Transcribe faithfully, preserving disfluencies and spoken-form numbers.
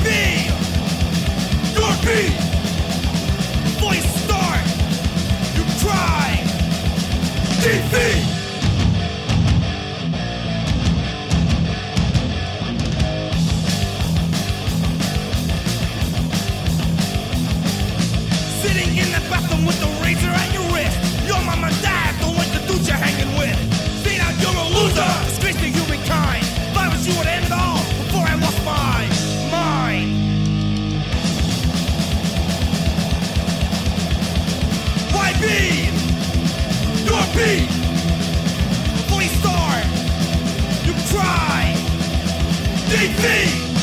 be your beat? Before you start, you cry defeat. Sitting in the bathroom with the razor at your wrist. Your mama died, don't like the dude you're hanging with. See now you're a loser, disgrace to humankind. If I was you would end it all before I lost my mind. Why be your beat? Before you start, you cry defeat.